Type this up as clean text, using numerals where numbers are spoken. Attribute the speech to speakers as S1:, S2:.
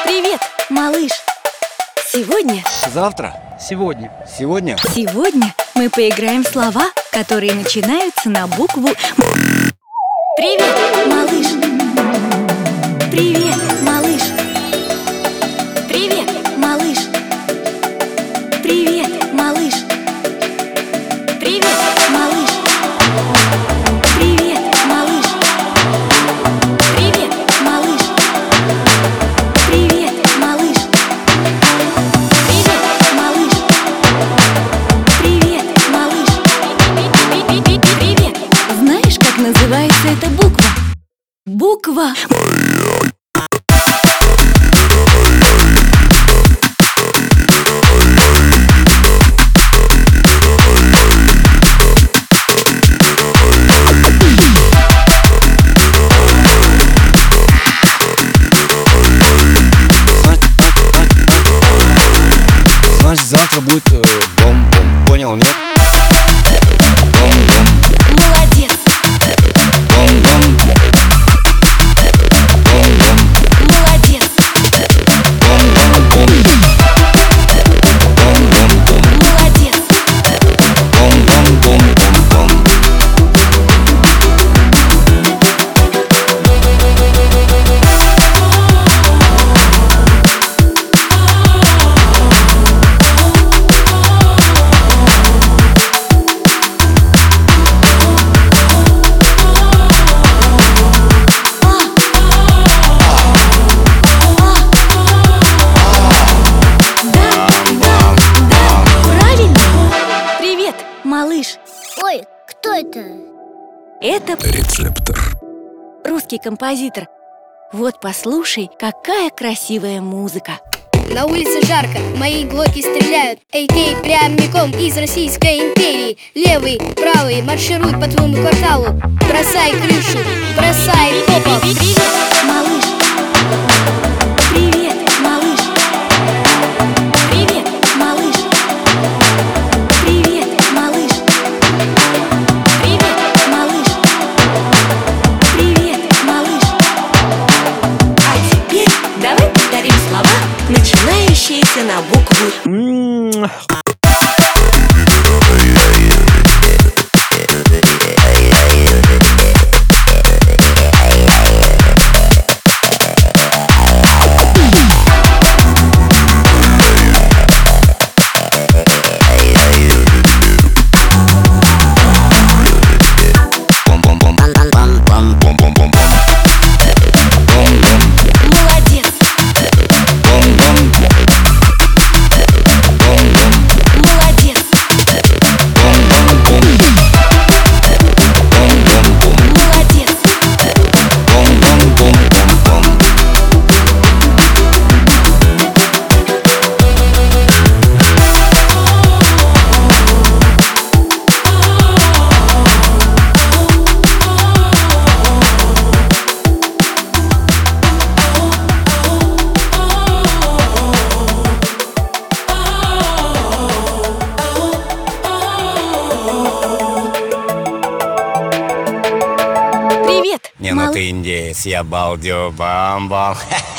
S1: Привет, малыш! Сегодня
S2: Завтра?
S3: Сегодня.
S2: Сегодня?
S1: Сегодня мы поиграем в слова, которые начинаются на букву Привет, малыш! Привет, малыш! Привет, малыш! Привет, малыш! Привет, малыш! Привет, малыш! Привет, малыш! Привет, малыш! Привет, малыш! Привет, малыш! Привет! Знаешь, как называется эта буква? Буква
S2: Значит, завтра будет бом-бом. Понял, нет? Бом-бом.
S1: Молодец!
S2: Бом-бом. Бом-бом.
S1: Молодец!
S2: Бом-бом-бом. Бом-бом-бом.
S1: Молодец!
S2: Бом-бом-бом-бом-бом.
S1: Правильно! Привет, малыш!
S4: Ой, кто это?
S1: Это
S5: Рецептор.
S1: русский композитор. Вот послушай, какая красивая музыка.
S4: На улице жарко, мои глоки стреляют. AK прямиком из Российской империи. Левый, правый, маршируй по твоему кварталу. Бросай крышу, бросай попов.
S1: Привет, малыш! Привет, малыш! Привет, малыш! Привет, малыш! Привет, малыш! Привет, малыш! А теперь давай повторим слова, начинающиеся на букву Молодец! Молодец! Молодец! Привет,
S2: Не, ну ты индеец, я балдю, бам-бам.